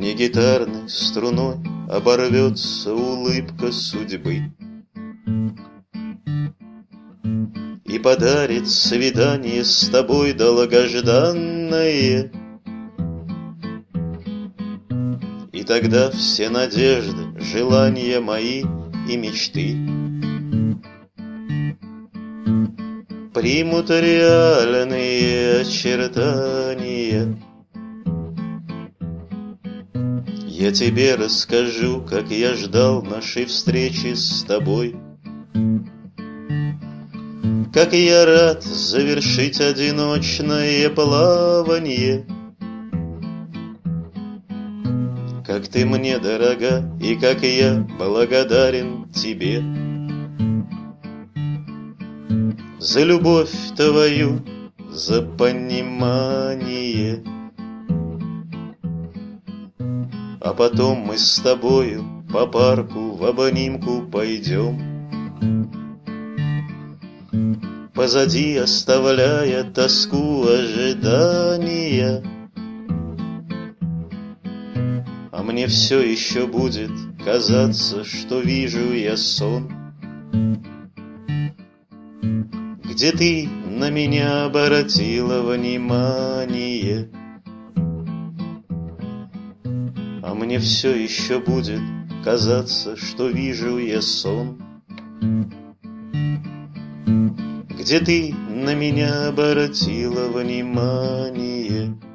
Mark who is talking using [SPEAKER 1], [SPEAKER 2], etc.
[SPEAKER 1] Не гитарной струной оборвется улыбка судьбы и подарит свидание с тобой долгожданное. И тогда все надежды, желания мои и мечты примут реальные очертания. Я тебе расскажу, как я ждал нашей встречи с тобой, как я рад завершить одиночное плаванье, как ты мне дорога и как я благодарен тебе за любовь твою, за понимание. А потом мы с тобою по парку в обнимку пойдем, позади оставляя тоску ожидания. А мне все еще будет казаться, что вижу я сон, где ты на меня обратила внимание. А мне все еще будет казаться, что вижу я сон, где ты на меня обратила внимание.